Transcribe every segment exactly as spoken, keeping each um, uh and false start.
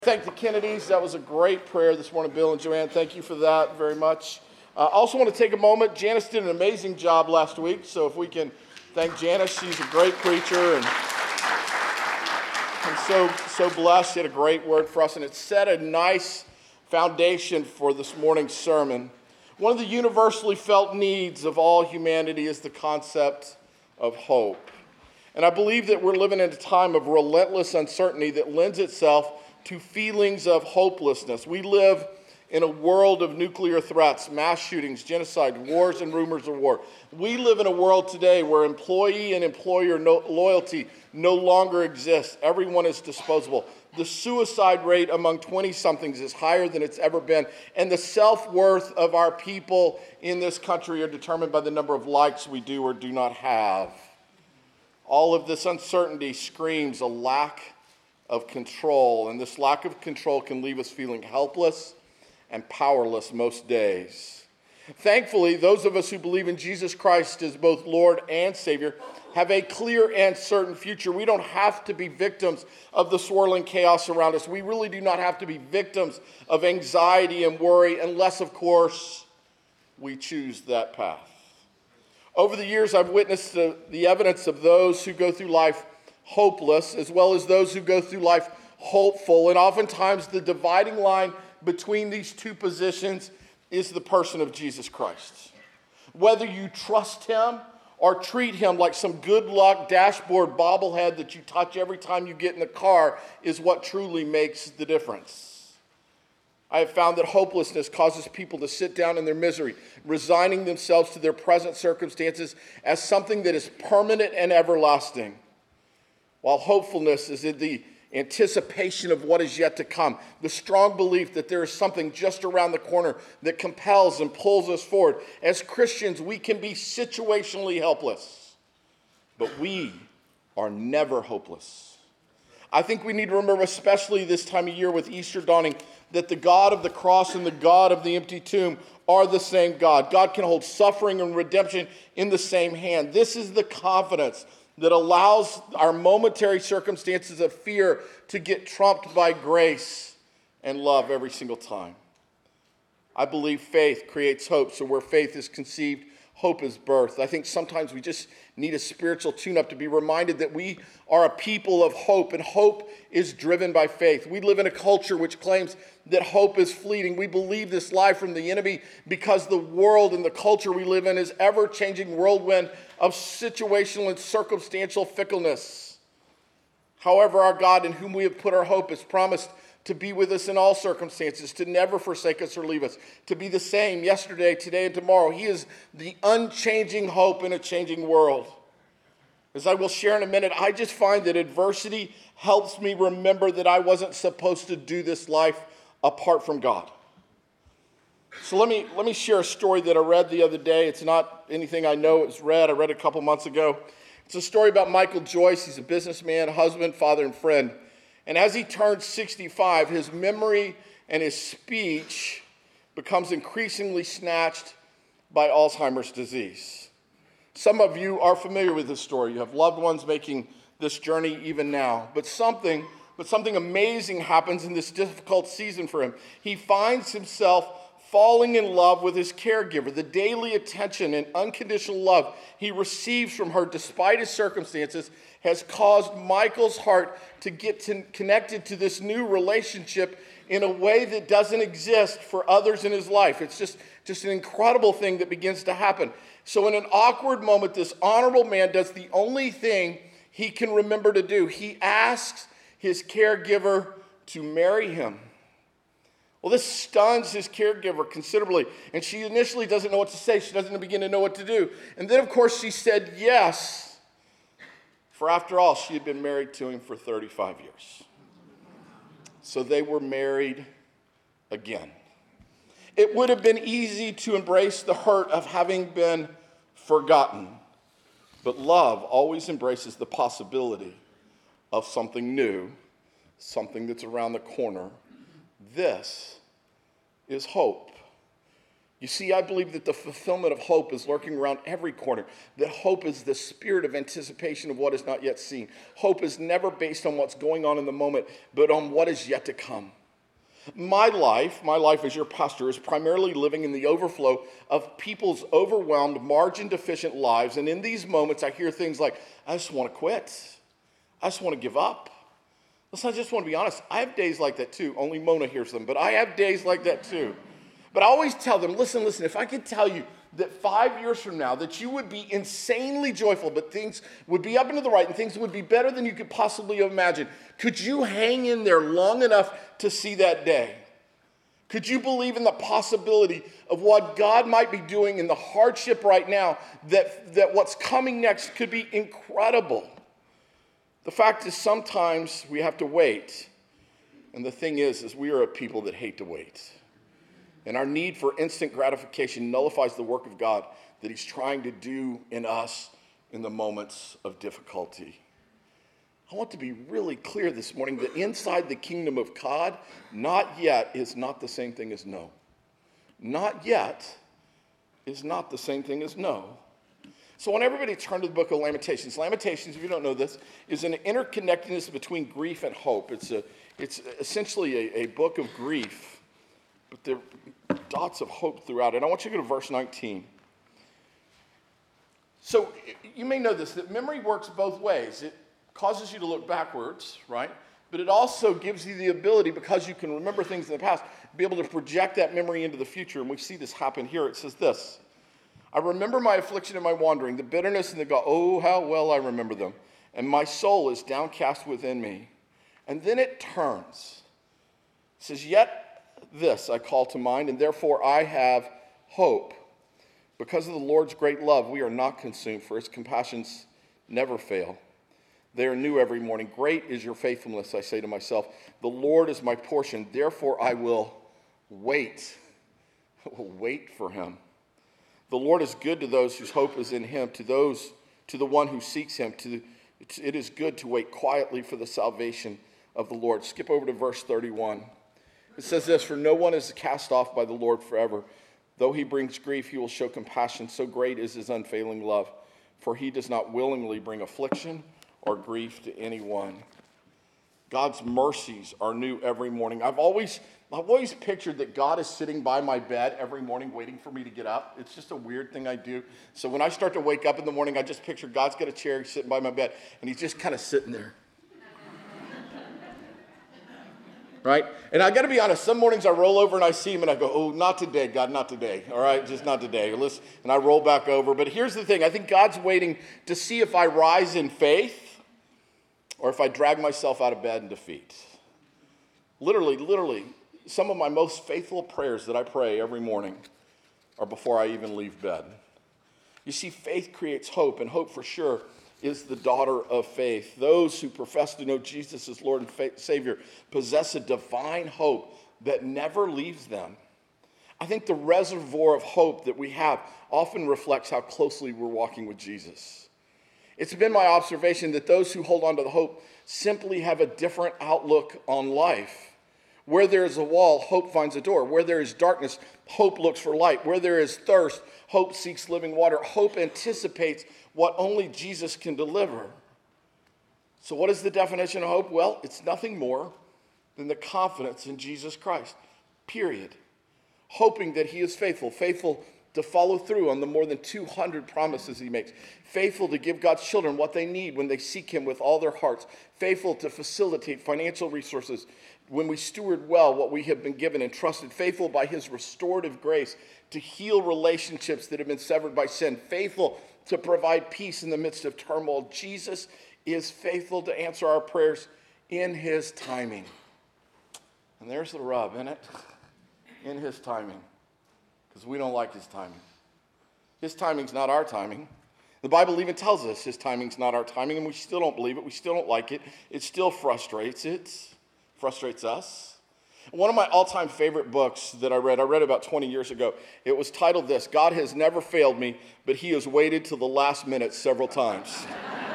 Thank the Kennedys. That was a great prayer this morning, Bill and Joanne. Thank you for that very much. I uh, also want to take a moment. Janice did an amazing job last week, so if we can thank Janice, she's a great preacher, and I'm so, so blessed. She had a great word for us, and it set a nice foundation for this morning's sermon. One of the universally felt needs of all humanity is the concept of hope. And I believe that we're living in a time of relentless uncertainty that lends itself to feelings of hopelessness. We live in a world of nuclear threats, mass shootings, genocide, wars, and rumors of war. We live in a world today where employee and employer no- loyalty no longer exists. Everyone is disposable. The suicide rate among twenty-somethings is higher than it's ever been, and the self-worth of our people in this country are determined by the number of likes we do or do not have. All of this uncertainty screams a lack of control, and this lack of control can leave us feeling helpless and powerless most days. Thankfully, those of us who believe in Jesus Christ as both Lord and Savior have a clear and certain future. We don't have to be victims of the swirling chaos around us. We really do not have to be victims of anxiety and worry unless, of course, we choose that path. Over the years, I've witnessed the, the evidence of those who go through life hopeless, as well as those who go through life hopeful. And oftentimes the dividing line between these two positions is the person of Jesus Christ. Whether you trust him or treat him like some good luck dashboard bobblehead that you touch every time you get in the car is what truly makes the difference. I have found that hopelessness causes people to sit down in their misery, resigning themselves to their present circumstances as something that is permanent and everlasting, while hopefulness is in the anticipation of what is yet to come, the strong belief that there is something just around the corner that compels and pulls us forward. As Christians, we can be situationally helpless, but we are never hopeless. I think we need to remember, especially this time of year with Easter dawning, that the God of the cross and the God of the empty tomb are the same God. God can hold suffering and redemption in the same hand. This is the confidence that allows our momentary circumstances of fear to get trumped by grace and love every single time. I believe faith creates hope, so where faith is conceived, hope is birthed. I think sometimes we just need a spiritual tune-up to be reminded that we are a people of hope, and hope is driven by faith. We live in a culture which claims that hope is fleeting. We believe this lie from the enemy because the world and the culture we live in is ever-changing whirlwind of situational and circumstantial fickleness. However, our God, in whom we have put our hope, has promised to be with us in all circumstances, to never forsake us or leave us, to be the same yesterday, today, and tomorrow. He is the unchanging hope in a changing world. As I will share in a minute, I just find that adversity helps me remember that I wasn't supposed to do this life apart from God. So let me let me share a story that I read the other day. It's not anything I know. It was read. I read it a couple months ago. It's a story about Michael Joyce. He's a businessman, husband, father, and friend. And as he turns sixty-five, his memory and his speech becomes increasingly snatched by Alzheimer's disease. Some of you are familiar with this story. You have loved ones making this journey even now. But something, but something amazing happens in this difficult season for him. He finds himself falling in love with his caregiver. The daily attention and unconditional love he receives from her despite his circumstances has caused Michael's heart to get to, connected to this new relationship in a way that doesn't exist for others in his life. It's just, just an incredible thing that begins to happen. So in an awkward moment, this honorable man does the only thing he can remember to do. He asks his caregiver to marry him. Well, this stuns his caregiver considerably, and she initially doesn't know what to say. She doesn't begin to know what to do. And then, of course, she said yes, for after all, she had been married to him for thirty-five years. So they were married again. It would have been easy to embrace the hurt of having been forgotten, but love always embraces the possibility of something new, something that's around the corner. This is hope. You see, I believe that the fulfillment of hope is lurking around every corner. That hope is the spirit of anticipation of what is not yet seen. Hope is never based on what's going on in the moment, but on what is yet to come. My life, my life as your pastor, is primarily living in the overflow of people's overwhelmed, margin-deficient lives. And in these moments, I hear things like, I just want to quit. I just want to give up. Listen, I just want to be honest. I have days like that too. Only Mona hears them, but I have days like that too. But I always tell them, listen, listen, if I could tell you that five years from now that you would be insanely joyful, but things would be up and to the right and things would be better than you could possibly imagine, could you hang in there long enough to see that day? Could you believe in the possibility of what God might be doing in the hardship right now, that, that what's coming next could be incredible? The fact is sometimes we have to wait. And the thing is, is we are a people that hate to wait. And our need for instant gratification nullifies the work of God that he's trying to do in us in the moments of difficulty. I want to be really clear this morning that inside the kingdom of God, not yet is not the same thing as no. Not yet is not the same thing as no. So I want everybody to turn to the book of Lamentations. Lamentations, if you don't know this, is an interconnectedness between grief and hope. It's, a, it's essentially a, a book of grief, but there are dots of hope throughout it. I want you to go to verse nineteen. So you may know this, that memory works both ways. It causes you to look backwards, right? But it also gives you the ability, because you can remember things in the past, to be able to project that memory into the future. And we see this happen here. It says this: I remember my affliction and my wandering, the bitterness and the gall. Oh, how well I remember them. And my soul is downcast within me. And then it turns. It says, yet this I call to mind, and therefore I have hope. Because of the Lord's great love, we are not consumed, for his compassions never fail. They are new every morning. Great is your faithfulness, I say to myself. The Lord is my portion, therefore I will wait. I will wait for him. The Lord is good to those whose hope is in him, to those, to the one who seeks him. To, it is good to wait quietly for the salvation of the Lord. Skip over to verse thirty-one. It says this: for no one is cast off by the Lord forever. Though he brings grief, he will show compassion. So great is his unfailing love. For he does not willingly bring affliction or grief to anyone. God's mercies are new every morning. I've always, I've always pictured that God is sitting by my bed every morning waiting for me to get up. It's just a weird thing I do. So when I start to wake up in the morning, I just picture God's got a chair, he's sitting by my bed, and he's just kind of sitting there. Right? And I got to be honest, some mornings I roll over and I see him and I go, oh, not today, God, not today. All right, just not today. And I roll back over. But here's the thing. I think God's waiting to see if I rise in faith or if I drag myself out of bed in defeat. Literally, literally, some of my most faithful prayers that I pray every morning are before I even leave bed. You see, faith creates hope, and hope for sure is the daughter of faith. Those who profess to know Jesus as Lord and Savior possess a divine hope that never leaves them. I think the reservoir of hope that we have often reflects how closely we're walking with Jesus. It's been my observation that those who hold on to the hope simply have a different outlook on life. Where there is a wall, hope finds a door. Where there is darkness, hope looks for light. Where there is thirst, hope seeks living water. Hope anticipates what only Jesus can deliver. So what is the definition of hope? Well, it's nothing more than the confidence in Jesus Christ, period. Hoping that he is faithful, faithful to follow through on the more than two hundred promises he makes, faithful to give God's children what they need when they seek him with all their hearts, faithful to facilitate financial resources when we steward well what we have been given and trusted, faithful by his restorative grace to heal relationships that have been severed by sin, faithful to provide peace in the midst of turmoil. Jesus is faithful to answer our prayers in his timing. And there's the rub, isn't it? In his timing. Because we don't like his timing. His timing's not our timing. The Bible even tells us his timing's not our timing, and we still don't believe it. We still don't like it. It still frustrates it. Frustrates us. One of my all-time favorite books that I read, I read about twenty years ago. It was titled this: God has never failed me, but he has waited till the last minute several times.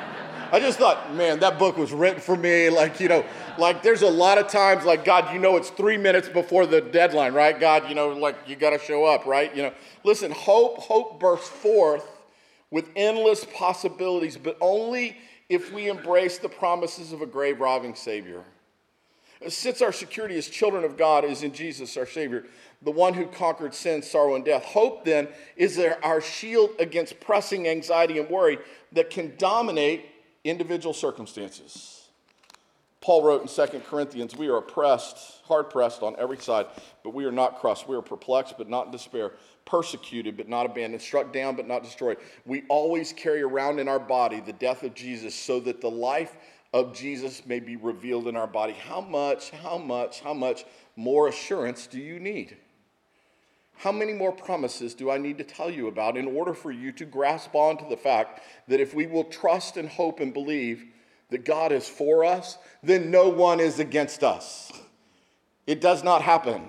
I just thought, man, that book was written for me. Like, you know, like there's a lot of times like, God, you know, it's three minutes before the deadline, right? God, you know, like you got to show up, right? You know, listen, hope, hope bursts forth with endless possibilities, but only if we embrace the promises of a grave-robbing Savior. Since our security as children of God is in Jesus, our Savior, the one who conquered sin, sorrow, and death, hope then is our shield against pressing anxiety and worry that can dominate individual circumstances. Paul wrote in Second Corinthians, we are oppressed, hard-pressed on every side, but we are not crushed. We are perplexed, but not in despair, persecuted, but not abandoned, struck down, but not destroyed. We always carry around in our body the death of Jesus so that the life of Jesus may be revealed in our body. How much, how much, how much more assurance do you need? How many more promises do I need to tell you about in order for you to grasp on to the fact that if we will trust and hope and believe that God is for us, then no one is against us? It does not happen.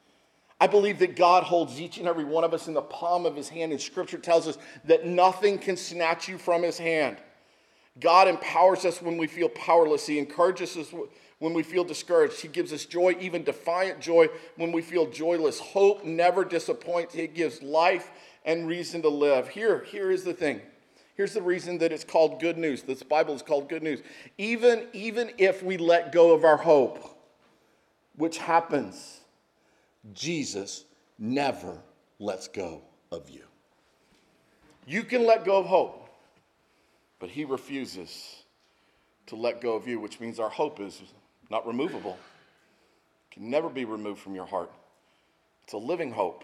I believe that God holds each and every one of us in the palm of his hand, and Scripture tells us that nothing can snatch you from his hand. God empowers us when we feel powerless. He encourages us when we feel discouraged. He gives us joy, even defiant joy, when we feel joyless. Hope never disappoints. It gives life and reason to live. Here, here is the thing. Here's the reason that it's called good news. This Bible is called good news. Even, even if we let go of our hope, which happens, Jesus never lets go of you. You can let go of hope, but he refuses to let go of you, which means our hope is not removable. It can never be removed from your heart. It's a living hope.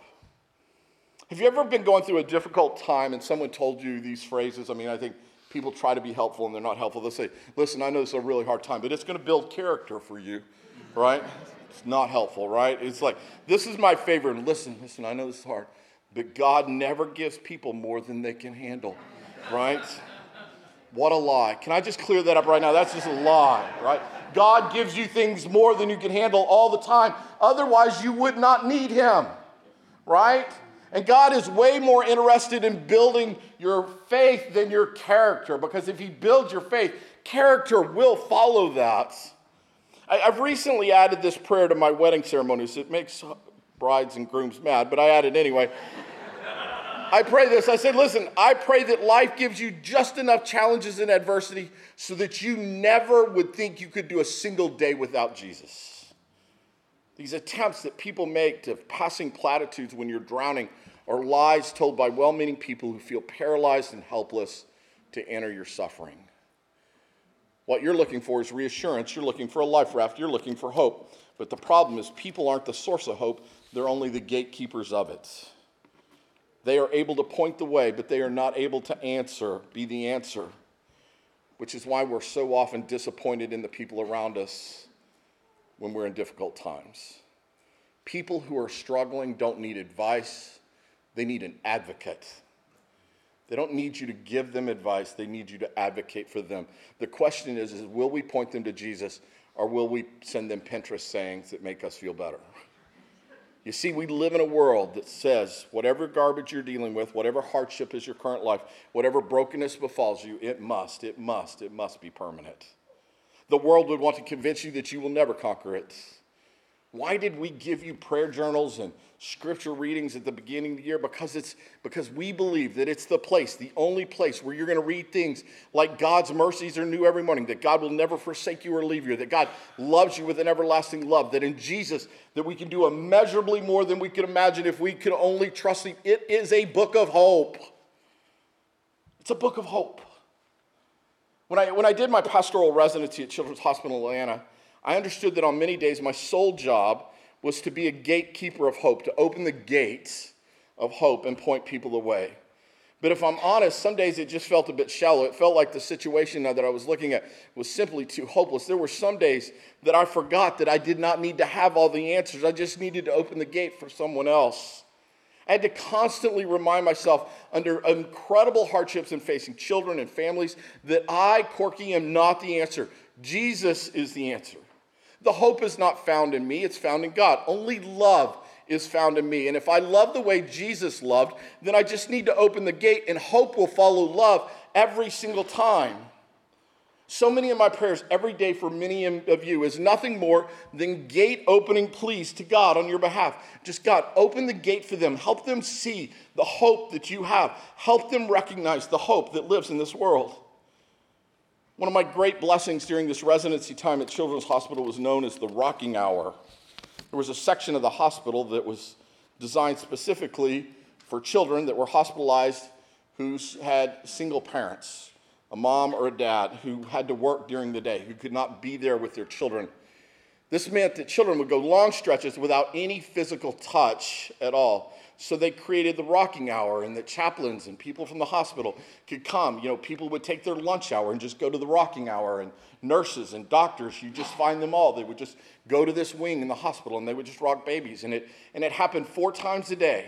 Have you ever been going through a difficult time and someone told you these phrases? I mean, I think people try to be helpful and they're not helpful. They'll say, listen, I know this is a really hard time, but it's going to build character for you, right? It's not helpful, right? It's like, this is my favorite. And listen, listen, I know this is hard, but God never gives people more than they can handle, right? What a lie. Can I just clear that up right now? That's just a lie, right? God gives you things more than you can handle all the time. Otherwise, you would not need him, right? And God is way more interested in building your faith than your character, because if he builds your faith, character will follow that. I, I've recently added this prayer to my wedding ceremonies. It makes brides and grooms mad, but I add it anyway. I pray this. I said, listen, I pray that life gives you just enough challenges and adversity so that you never would think you could do a single day without Jesus. These attempts that people make to passing platitudes when you're drowning are lies told by well-meaning people who feel paralyzed and helpless to enter your suffering. What you're looking for is reassurance. You're looking for a life raft. You're looking for hope. But the problem is people aren't the source of hope. They're only the gatekeepers of it. They are able to point the way, but they are not able to answer, be the answer, which is why we're so often disappointed in the people around us when we're in difficult times. People who are struggling don't need advice. They need an advocate. They don't need you to give them advice. They need you to advocate for them. The question is, is will we point them to Jesus, or will we send them Pinterest sayings that make us feel better? You see, we live in a world that says whatever garbage you're dealing with, whatever hardship is your current life, whatever brokenness befalls you, it must, it must, it must be permanent. The world would want to convince you that you will never conquer it. Why did we give you prayer journals and scripture readings at the beginning of the year? Because it's because we believe that it's the place, the only place where you're going to read things like God's mercies are new every morning, that God will never forsake you or leave you, that God loves you with an everlasting love, that in Jesus that we can do immeasurably more than we could imagine if we could only trust him. It is a book of hope. It's a book of hope. When I, when I did my pastoral residency at Children's Hospital in Atlanta, I understood that on many days my sole job was to be a gatekeeper of hope, to open the gates of hope and point people the way. But if I'm honest, some days it just felt a bit shallow. It felt like the situation now that I was looking at was simply too hopeless. There were some days that I forgot that I did not need to have all the answers. I just needed to open the gate for someone else. I had to constantly remind myself under incredible hardships and facing children and families that I, Corky, am not the answer. Jesus is the answer. The hope is not found in me, it's found in God. Only love is found in me. And if I love the way Jesus loved, then I just need to open the gate and hope will follow love every single time. So many of my prayers every day for many of you is nothing more than gate opening pleas to God on your behalf. Just God, open the gate for them. Help them see the hope that you have. Help them recognize the hope that lives in this world. One of my great blessings during this residency time at Children's Hospital was known as the rocking hour. There was a section of the hospital that was designed specifically for children that were hospitalized who had single parents, a mom or a dad who had to work during the day, who could not be there with their children. This meant that children would go long stretches without any physical touch at all. So they created the rocking hour, and the chaplains and people from the hospital could come. You know, people would take their lunch hour and just go to the rocking hour, and nurses and doctors, you just find them all. They would just go to this wing in the hospital, and they would just rock babies. And it, and it happened four times a day.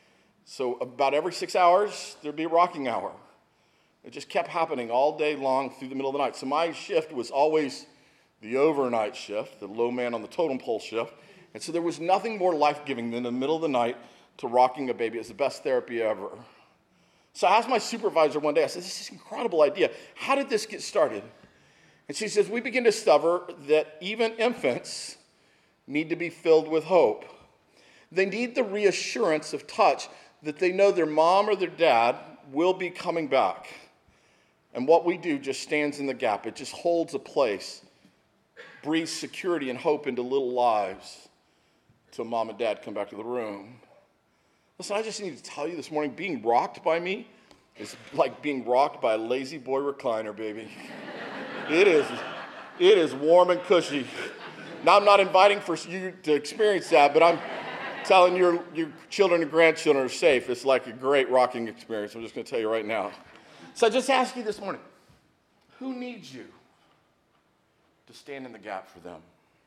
So about every six hours, there'd be a rocking hour. It just kept happening all day long through the middle of the night. So my shift was always the overnight shift, the low man on the totem pole shift. And so there was nothing more life-giving than in the middle of the night to rocking a baby. It was the best therapy ever. So I asked my supervisor one day, I said, this is an incredible idea. How did this get started? And she says, we begin to discover that even infants need to be filled with hope. They need the reassurance of touch that they know their mom or their dad will be coming back. And what we do just stands in the gap. It just holds a place, breathes security and hope into little lives till mom and dad come back to the room. Listen, I just need to tell you this morning, being rocked by me is like being rocked by a lazy boy recliner, baby. It is, it is warm and cushy. Now, I'm not inviting for you to experience that, but I'm telling your, your children and grandchildren are safe. It's like a great rocking experience. I'm just going to tell you right now. So I just ask you this morning, who needs you to stand in the gap for them?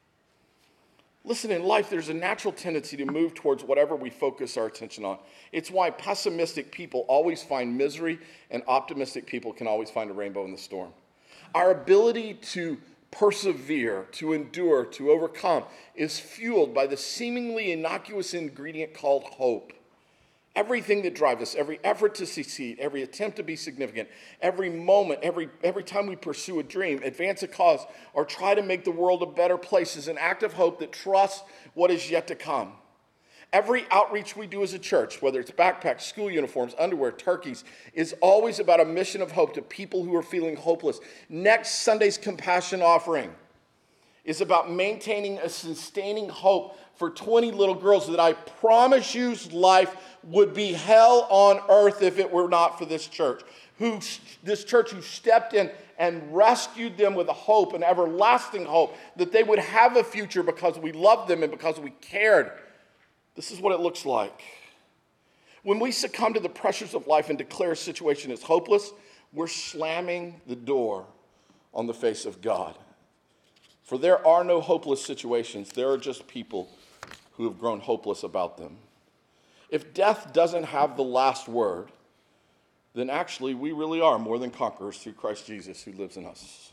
Listen, in life, there's a natural tendency to move towards whatever we focus our attention on. It's why pessimistic people always find misery and optimistic people can always find a rainbow in the storm. Our ability to persevere, to endure, to overcome is fueled by the seemingly innocuous ingredient called hope. Everything that drives us, every effort to succeed, every attempt to be significant, every moment, every, every time we pursue a dream, advance a cause, or try to make the world a better place is an act of hope that trusts what is yet to come. Every outreach we do as a church, whether it's backpacks, school uniforms, underwear, turkeys, is always about a mission of hope to people who are feeling hopeless. Next Sunday's compassion offering is about maintaining a sustaining hope for twenty little girls that I promise you's life would be hell on earth if it were not for this church. Who, this church who stepped in and rescued them with a hope, an everlasting hope, that they would have a future because we loved them and because we cared. This is what it looks like. When we succumb to the pressures of life and declare a situation as hopeless, we're slamming the door on the face of God. For there are no hopeless situations. There are just people who have grown hopeless about them. If death doesn't have the last word, then actually we really are more than conquerors through Christ Jesus who lives in us.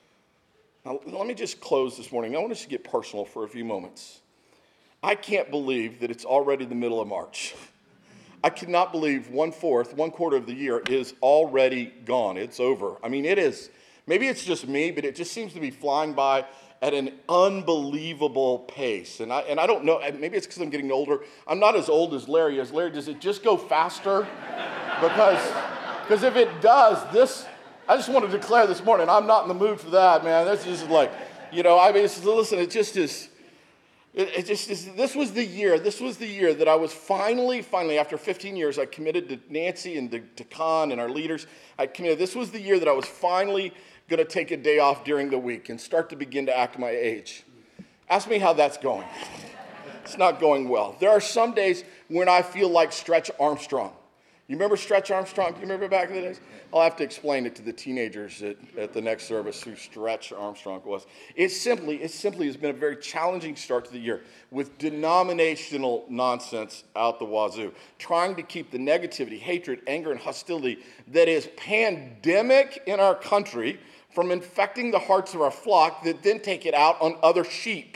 Now, let me just close this morning. I want us to get personal for a few moments. I can't believe that it's already the middle of March. I cannot believe one-fourth, one quarter of the year is already gone. It's over. I mean, it is. Maybe it's just me, but it just seems to be flying by at an unbelievable pace. And I and I don't know, maybe it's because I'm getting older. I'm not as old as Larry is. Larry, does it just go faster? Because, because if it does, this, I just want to declare this morning, I'm not in the mood for that, man. This is like, you know, I mean, it's, listen, it just is, it, it just is, this was the year, this was the year that I was finally, finally, after fifteen years, I committed to Nancy and to, to Con and our leaders. I committed, this was the year that I was finally going to take a day off during the week and start to begin to act my age. Ask me how that's going. It's not going well. There are some days when I feel like Stretch Armstrong. You remember Stretch Armstrong? Do you remember back in the days? I'll have to explain it to the teenagers at, at the next service who Stretch Armstrong was. It simply, it simply has been a very challenging start to the year with denominational nonsense out the wazoo, trying to keep the negativity, hatred, anger, and hostility that is pandemic in our country from infecting the hearts of our flock that then take it out on other sheep.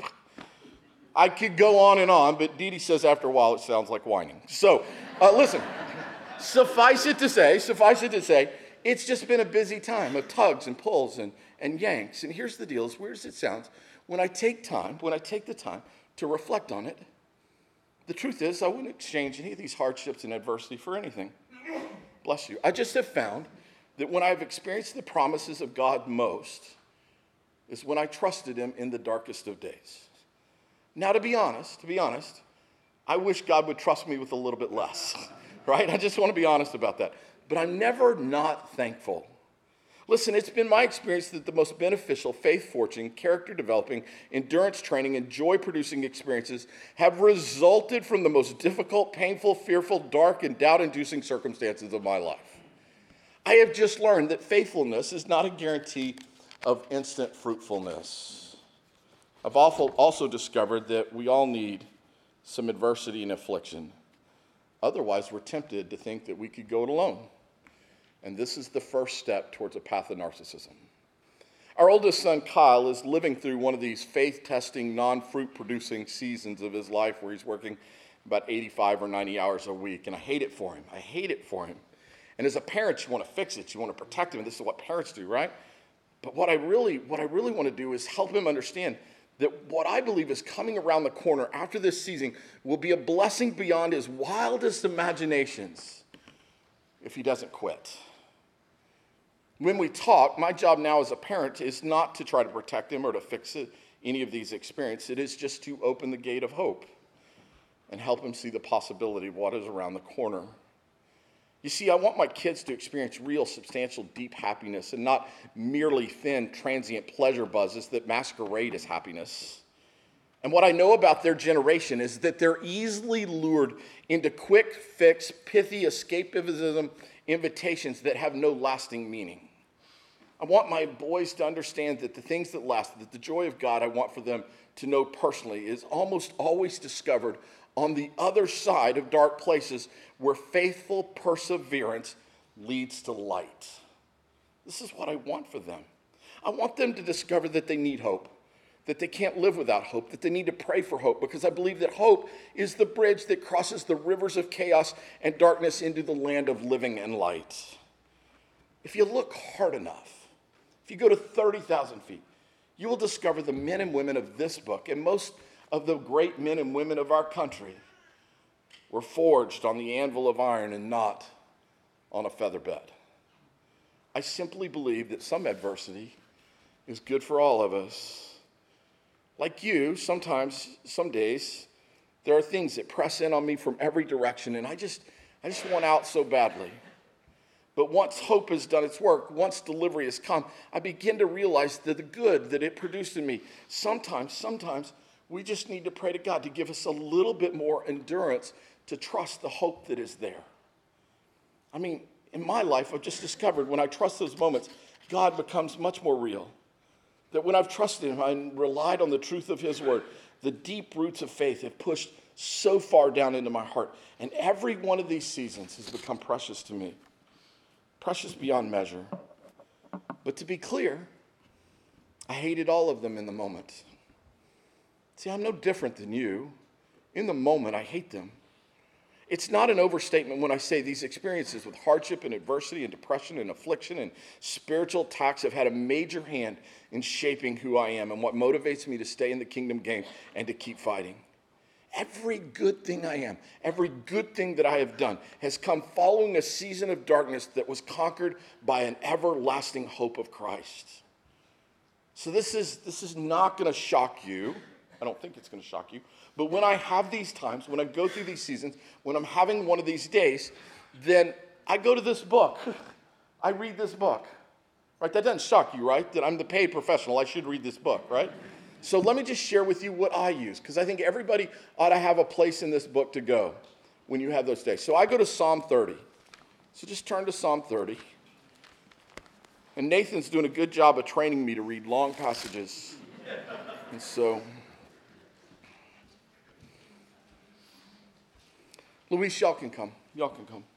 I could go on and on, but Dee Dee says after a while it sounds like whining. So, uh, listen, suffice it to say, suffice it to say, it's just been a busy time of tugs and pulls and, and yanks. And here's the deal, as weird as it sounds, when I take time, when I take the time to reflect on it, the truth is I wouldn't exchange any of these hardships and adversity for anything. Bless you. I just have found that when I've experienced the promises of God most is when I trusted him in the darkest of days. Now, to be honest, to be honest, I wish God would trust me with a little bit less, right? I just want to be honest about that. But I'm never not thankful. Listen, it's been my experience that the most beneficial, faith-forging, character-developing, endurance training, and joy-producing experiences have resulted from the most difficult, painful, fearful, dark, and doubt-inducing circumstances of my life. I have just learned that faithfulness is not a guarantee of instant fruitfulness. I've also discovered that we all need some adversity and affliction. Otherwise, we're tempted to think that we could go it alone. And this is the first step towards a path of narcissism. Our oldest son, Kyle, is living through one of these faith-testing, non-fruit-producing seasons of his life where he's working about eighty-five or ninety hours a week. And I hate it for him. I hate it for him. And as a parent, you want to fix it. You want to protect him. And this is what parents do, right? But what I really, what I really want to do is help him understand that what I believe is coming around the corner after this season will be a blessing beyond his wildest imaginations if he doesn't quit. When we talk, my job now as a parent is not to try to protect him or to fix it, any of these experiences. It is just to open the gate of hope and help him see the possibility of what is around the corner. You see, I want my kids to experience real, substantial, deep happiness and not merely thin, transient pleasure buzzes that masquerade as happiness. And what I know about their generation is that they're easily lured into quick fix, pithy escapism invitations that have no lasting meaning. I want my boys to understand that the things that last, that the joy of God I want for them to know personally is almost always discovered on the other side of dark places where faithful perseverance leads to light. This is what I want for them. I want them to discover that they need hope, that they can't live without hope, that they need to pray for hope, because I believe that hope is the bridge that crosses the rivers of chaos and darkness into the land of living and light. If you look hard enough, if you go to thirty thousand feet, you will discover the men and women of this book, and most of the great men and women of our country were forged on the anvil of iron and not on a feather bed. I simply believe that some adversity is good for all of us. Like you, sometimes, some days, there are things that press in on me from every direction, and I just, I just want out so badly. But once hope has done its work, once delivery has come, I begin to realize that the good that it produced in me, sometimes, sometimes, we just need to pray to God to give us a little bit more endurance to trust the hope that is there. I mean, in my life, I've just discovered when I trust those moments, God becomes much more real. That when I've trusted him and relied on the truth of his word, the deep roots of faith have pushed so far down into my heart. And every one of these seasons has become precious to me. Precious beyond measure. But to be clear, I hated all of them in the moment. See, I'm no different than you. In the moment, I hate them. It's not an overstatement when I say these experiences with hardship and adversity and depression and affliction and spiritual attacks have had a major hand in shaping who I am and what motivates me to stay in the kingdom game and to keep fighting. Every good thing I am, every good thing that I have done has come following a season of darkness that was conquered by an everlasting hope of Christ. So this is, this is not going to shock you. I don't think it's going to shock you. But when I have these times, when I go through these seasons, when I'm having one of these days, then I go to this book. I read this book. Right? That doesn't shock you, right? That I'm the paid professional. I should read this book, right? So let me just share with you what I use, because I think everybody ought to have a place in this book to go when you have those days. So I go to Psalm thirty. So just turn to Psalm thirty. And Nathan's doing a good job of training me to read long passages. And so Luis, y'all can come. Y'all can come.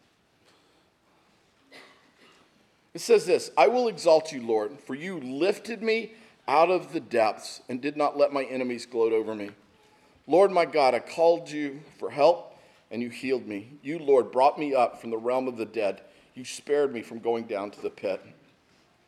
It says this, I will exalt you, Lord, for you lifted me out of the depths and did not let my enemies gloat over me. Lord, my God, I called you for help and you healed me. You, Lord, brought me up from the realm of the dead. You spared me from going down to the pit.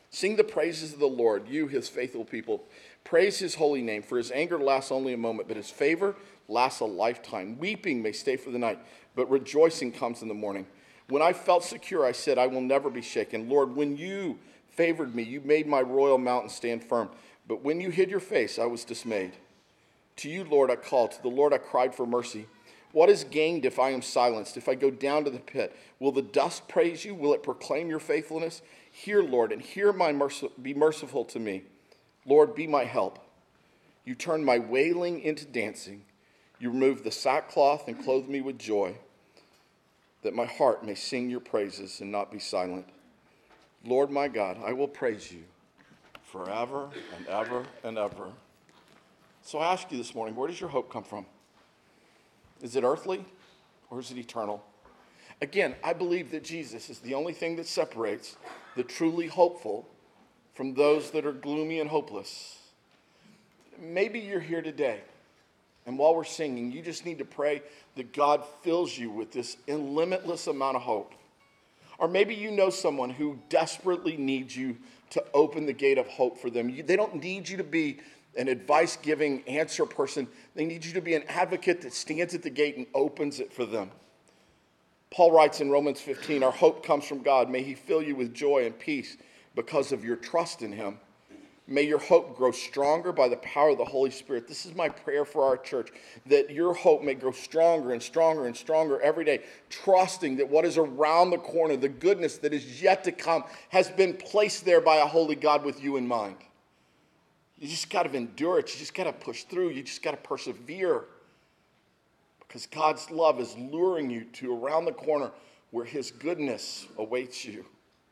Sing the praises of the Lord, you, his faithful people. Praise his holy name, for his anger lasts only a moment, but his favor lasts a lifetime. Weeping may stay for the night, but rejoicing comes in the morning. When I felt secure, I said, I will never be shaken. Lord, when you favored me, you made my royal mountain stand firm. But when you hid your face, I was dismayed. To you, Lord, I called. To the Lord I cried for mercy. What is gained if I am silenced, if I go down to the pit? Will the dust praise you? Will it proclaim your faithfulness? Hear, Lord, and hear my mercy, be merciful to me. Lord, be my help. You turn my wailing into dancing. You remove the sackcloth and clothe me with joy, that my heart may sing your praises and not be silent. Lord my God, I will praise you forever and ever and ever. So I ask you this morning, where does your hope come from? Is it earthly or is it eternal? Again, I believe that Jesus is the only thing that separates the truly hopeful from those that are gloomy and hopeless. Maybe you're here today, and while we're singing, you just need to pray that God fills you with this limitless amount of hope. Or maybe you know someone who desperately needs you to open the gate of hope for them. You, they don't need you to be an advice-giving answer person. They need you to be an advocate that stands at the gate and opens it for them. Paul writes in Romans fifteen, our hope comes from God. May he fill you with joy and peace because of your trust in him. May your hope grow stronger by the power of the Holy Spirit. This is my prayer for our church, that your hope may grow stronger and stronger and stronger every day, trusting that what is around the corner, the goodness that is yet to come, has been placed there by a holy God with you in mind. You just got to endure it. You just got to push through. You just got to persevere, because God's love is luring you to around the corner where his goodness awaits you.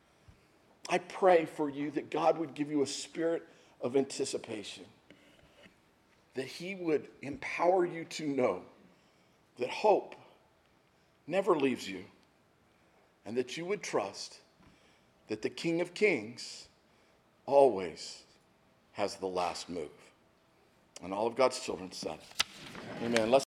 I pray for you that God would give you a spirit of anticipation, that he would empower you to know that hope never leaves you, and that you would trust that the King of Kings always has the last move. And all of God's children said, amen. Let's